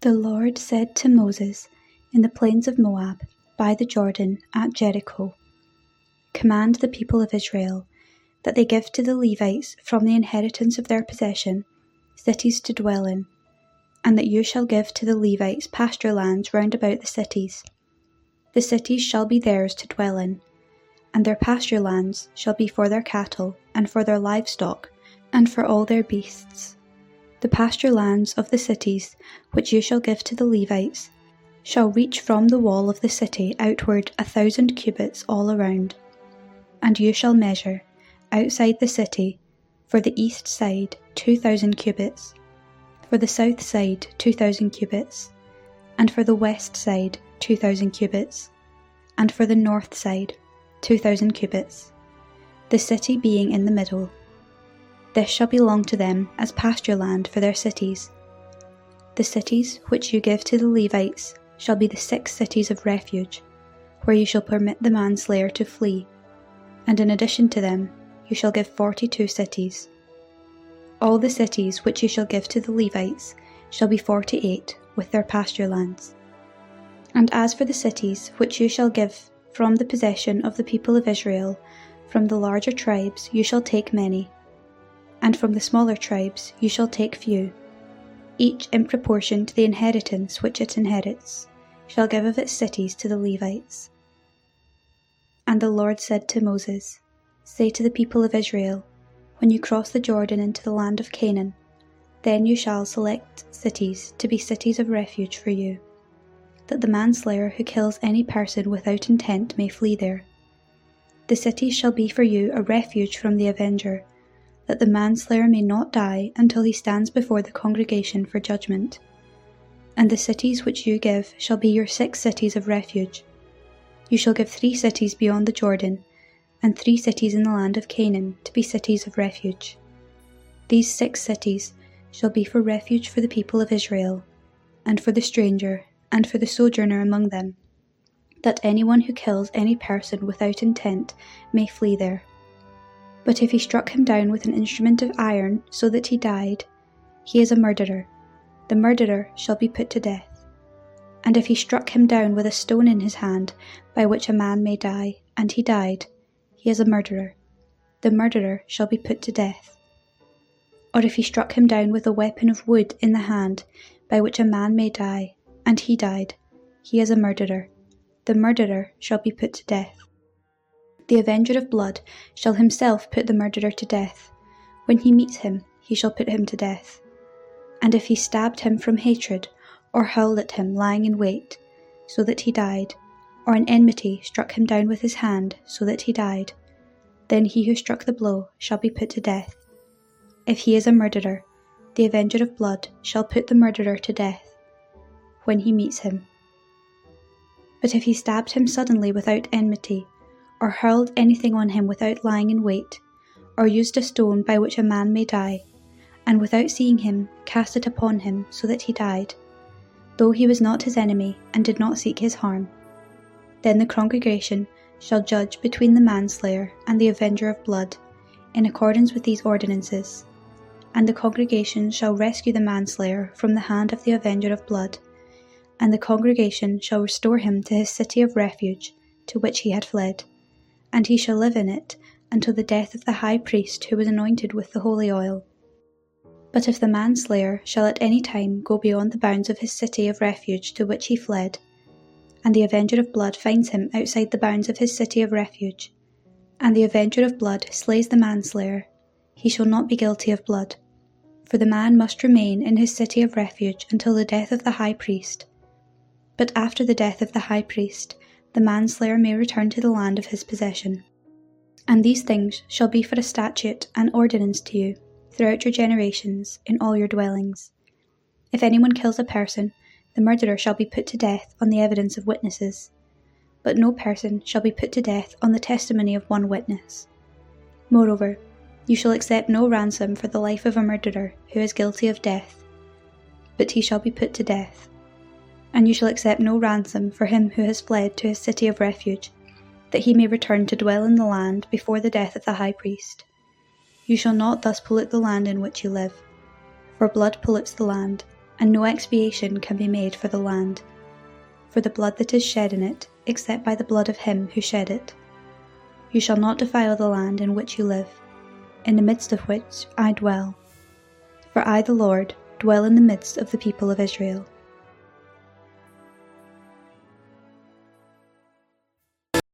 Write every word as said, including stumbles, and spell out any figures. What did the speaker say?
The Lord said to Moses in the plains of Moab, by the Jordan at Jericho, Command the people of Israel that they give to the Levites from the inheritance of their possession cities to dwell in, and that you shall give to the Levites pasture lands round about the cities. The cities shall be theirs to dwell in, and their pasture lands shall be for their cattle, and for their livestock, and for all their beasts. The pasture lands of the cities, which you shall give to the Levites, shall reach from the wall of the city outward a thousand cubits all around. And you shall measure, outside the city, for the east side two thousand cubits, for the south side two thousand cubits, and for the west side two thousand cubits, and for the north side two thousand cubits, the city being in the middle. This shall belong to them as pasture land for their cities. The cities which you give to the Levites shall be the six cities of refuge, where you shall permit the manslayer to flee, and in addition to them you shall give forty-two cities. All the cities which you shall give to the Levites shall be forty-eight with their pasture lands. And as for the cities which you shall give from the possession of the people of Israel, from the larger tribes you shall take many, and from the smaller tribes you shall take few, each in proportion to the inheritance which it inherits, shall give of its cities to the Levites. And the Lord said to Moses, Say to the people of Israel, when you cross the Jordan into the land of Canaan, then you shall select cities to be cities of refuge for you, that the manslayer who kills any person without intent may flee there. The cities shall be for you a refuge from the avenger, that the manslayer may not die until he stands before the congregation for judgment. And the cities which you give shall be your six cities of refuge. You shall give three cities beyond the Jordan, and three cities in the land of Canaan to be cities of refuge. These six cities shall be for refuge for the people of Israel, and for the stranger, and for the sojourner among them, that anyone who kills any person without intent may flee there. But if he struck him down with an instrument of iron so that he died, he is a murderer. The murderer shall be put to death. And if he struck him down with a stone in his hand, by which a man may die, and he died, he is a murderer. The murderer shall be put to death. Or if he struck him down with a weapon of wood in the hand, by which a man may die, and he died, he is a murderer. The murderer shall be put to death. The avenger of blood shall himself put the murderer to death. When he meets him, he shall put him to death. And if he stabbed him from hatred, or hurled at him lying in wait, so that he died, or in enmity struck him down with his hand, so that he died, then he who struck the blow shall be put to death. If he is a murderer, the avenger of blood shall put the murderer to death, when he meets him. But if he stabbed him suddenly without enmity, or hurled anything on him without lying in wait, or used a stone by which a man may die, and without seeing him cast it upon him so that he died, though he was not his enemy and did not seek his harm, then the congregation shall judge between the manslayer and the avenger of blood, in accordance with these ordinances, and the congregation shall rescue the manslayer from the hand of the avenger of blood, and the congregation shall restore him to his city of refuge to which he had fled, and he shall live in it until the death of the high priest who was anointed with the holy oil. But if the manslayer shall at any time go beyond the bounds of his city of refuge to which he fled, and the avenger of blood finds him outside the bounds of his city of refuge, and the avenger of blood slays the manslayer, he shall not be guilty of blood, for the man must remain in his city of refuge until the death of the high priest. But after the death of the high priest, the manslayer may return to the land of his possession. And these things shall be for a statute and ordinance to you throughout your generations in all your dwellings. If anyone kills a person, the murderer shall be put to death on the evidence of witnesses, but no person shall be put to death on the testimony of one witness. Moreover, you shall accept no ransom for the life of a murderer who is guilty of death, but he shall be put to death. And you shall accept no ransom for him who has fled to his city of refuge, that he may return to dwell in the land before the death of the high priest. You shall not thus pollute the land in which you live, for blood pollutes the land, and no expiation can be made for the land, for the blood that is shed in it, except by the blood of him who shed it. You shall not defile the land in which you live, in the midst of which I dwell. For I, the Lord, dwell in the midst of the people of Israel.